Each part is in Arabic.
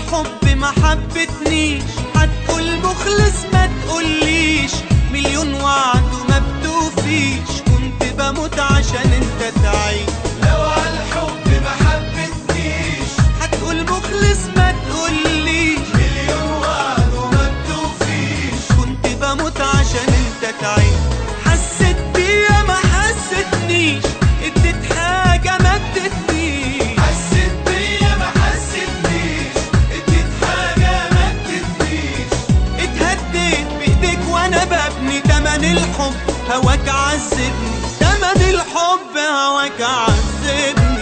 الحب ما حبتنيش، هتقول مخلص ما تقوليش، مليون وعد وما بتوفيش، كنت بموت عشان انت تعيش. لو عالحب ما حبتنيش، هتقول مخلص ما تقوليش، مليون وعد وما بتوفيش، كنت بموت عشان انت تعيش. حسيت بيا ما حسيتنيش، اديت حاجة ما ادتنيش. حسيت بيا ما حسيتنيش، اديت حاجة ما ادتنيش. اتهديت بايديك وانا ببني تمن الحب، هواك عذبني تمن الحب، هواك عذبني.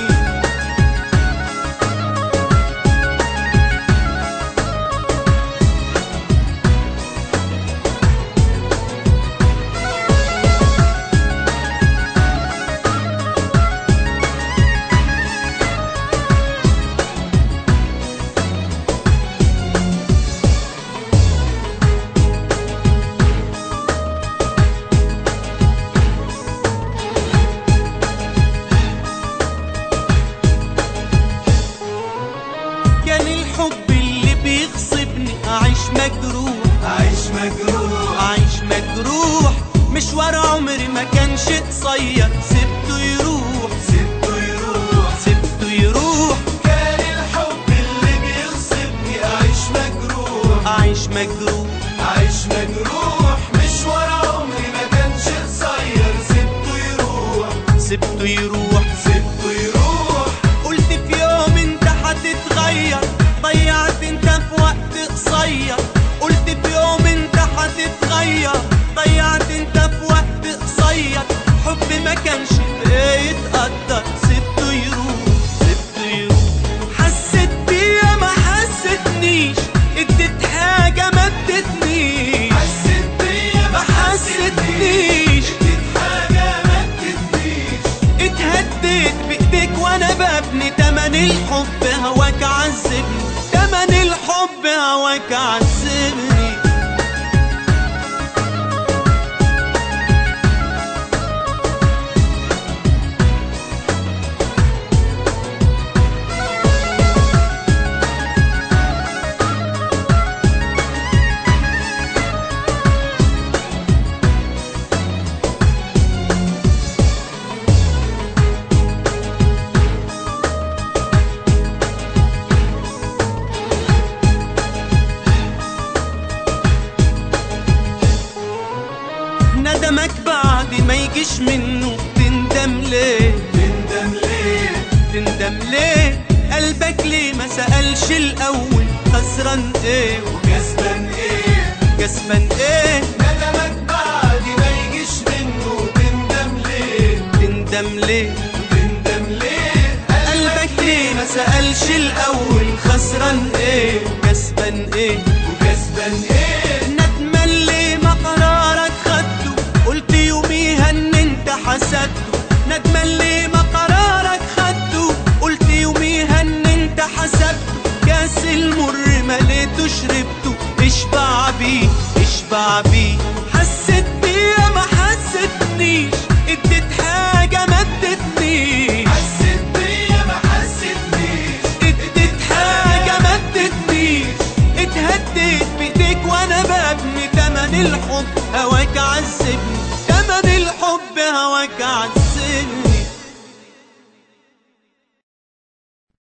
كان الحب اللي بيغصبني أعيش مجروح، أعيش مجروح، أعيش مجروح. مشوار عمري ما كانش قصير، سبته يروح، سبته يروح، سبته يروح. كان الحب اللي بيغصبني أعيش مجروح، أعيش مجروح، أعيش مجروح. مشوار عمري ما كانش قصير، سبته يروح، سبته يروح، سبته يروح. قلت في يوم انت هتتغير، ضيعت انت في وقت قصير. قلت في يوم انت هتتغير، ضيعت انت في وقت قصير. حب ما كانش بيتقدر، سبته يروح، سبته يروح. حسيت بيا ما حسيتنيش، اديت حاجة ما ادتنيش. حسيت بيا ما حسيتنيش، اديت حاجة ما ادتنيش. اتهديت بايديك وانا ببني تمن الحب، هواك عذبني تمن الحب، هواك عذبني. ندمك بعد ما يجيش منه، تندم ليه؟ تندم ليه؟ تندم ليه؟ قلبك ليه ما سألش الأول خسران ايه وكسبان ايه؟ كسبان ايه؟ ندمك بعد ما يجيش منه، تندم ليه؟ تندم ليه؟ تندم ليه؟ قلبك ليه ما سألش الأول خسران ايه كسبان ايه؟ وكسبان ايه؟ ندمان ليه ما قرارك خدته، قلت يوميها ان انت حسدته. ندمان ليه ما قرارك خدته، قلت يوميها ان انت حسدته. كاس المر مليته شربته، اشبع بيه، اشبع بيه. حسيت بيا ما حسيتنيش، اديت حاجة ما ادتنيش. حسيت بيا ما حسيتنيش، اديت حاجة ما ادتنيش. اتهديت بايديك وانا ببني تمن الحب، هواك عذبني